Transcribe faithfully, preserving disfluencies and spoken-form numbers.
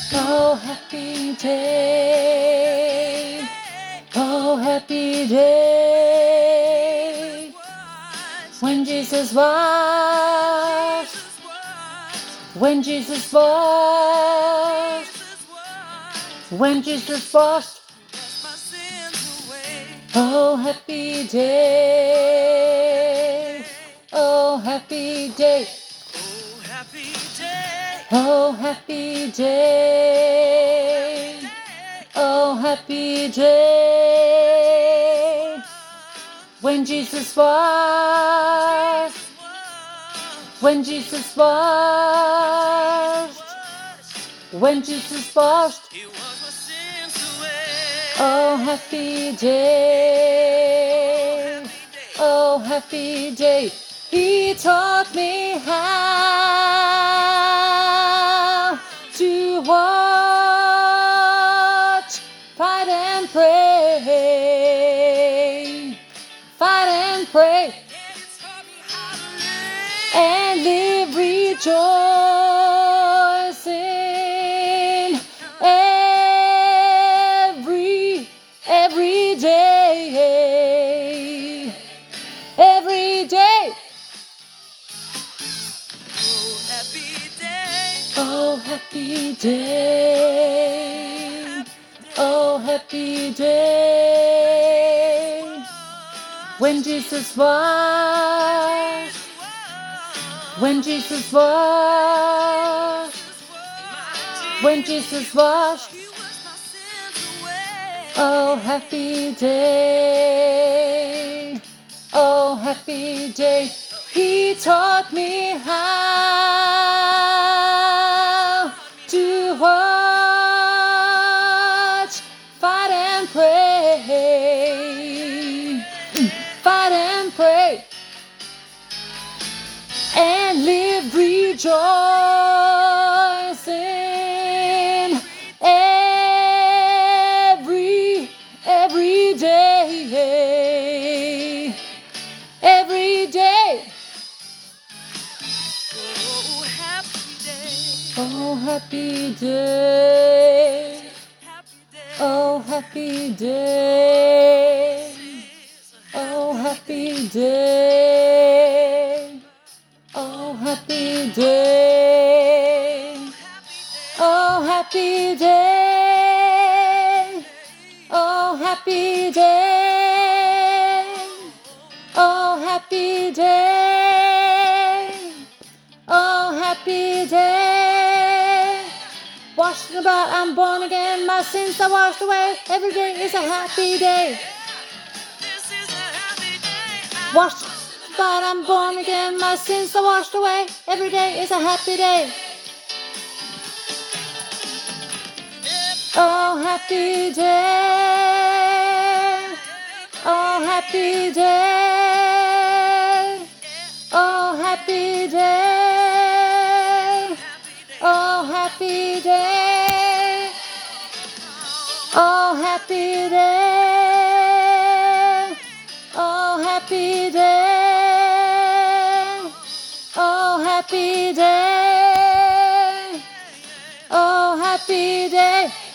Oh, happy day. Oh, happy day. When Jesus washed. When Jesus washed. When Jesus washed. Oh, happy day. Oh, happy day. Oh, happy day. Oh, happy day. When Jesus washed. When Jesus washed. When Jesus washed. Oh, happy day. Oh, happy day. He taught me how to watch, fight and pray, fight and pray, and live rejoicing every, every day, every day. Oh, happy day. Oh, happy day. When Jesus washed. When Jesus washed. When Jesus washed. Oh, happy day. Oh, happy day. He taught me how to watch, fight and pray, fight and pray, and live rejoicing every, every day, every day. Oh, happy day. Oh, happy day. Oh, happy day. Oh, happy day. Oh, happy day. Oh, happy day. Oh, happy day. Oh, happy day. Washed about, I'm born again, my sins are washed away. Every day is a happy day. Washed about, I'm born again, my sins are washed away. Every day is a happy day. Oh, happy day. Oh, happy day. Oh, happy day. Oh, happy day. Oh, happy day. Oh, happy day. Oh, happy day. Oh, happy day.